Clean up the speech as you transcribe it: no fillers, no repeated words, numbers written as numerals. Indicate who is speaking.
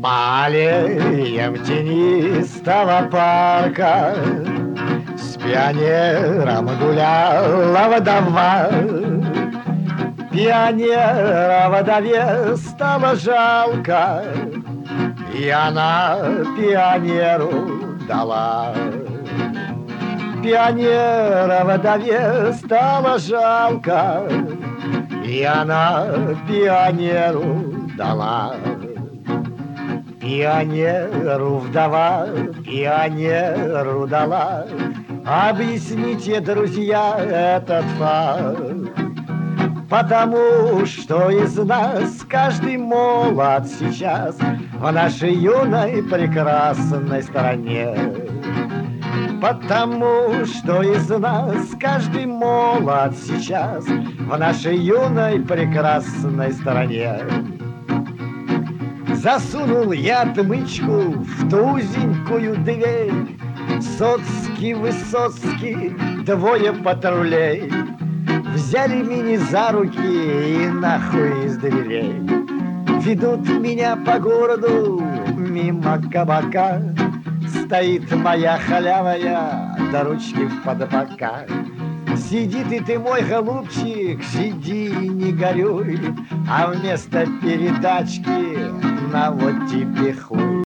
Speaker 1: аллеям тенистого парка с пионером гуляла вдова. Пионера вдове стало жалко, и она пионеру дала. Пионера вдове стало жалко, и она пионеру дала. Пионеру вдова пионеру дала. Объясните, друзья, этот факт. Потому что из нас каждый молод сейчас в нашей юной прекрасной стране. Потому что из нас каждый молод сейчас в нашей юной прекрасной стране. Засунул я отмычку в ту узенькую дверь. Соцкий, Высоцкий, двое патрулей взяли меня за руки и нахуй из дверей. Ведут меня по городу мимо кабака. Стоит моя халявая, до ручки в подбоках. Сиди ты мой голубчик, сиди, не горюй, а вместо передачки на вот тебе хуй.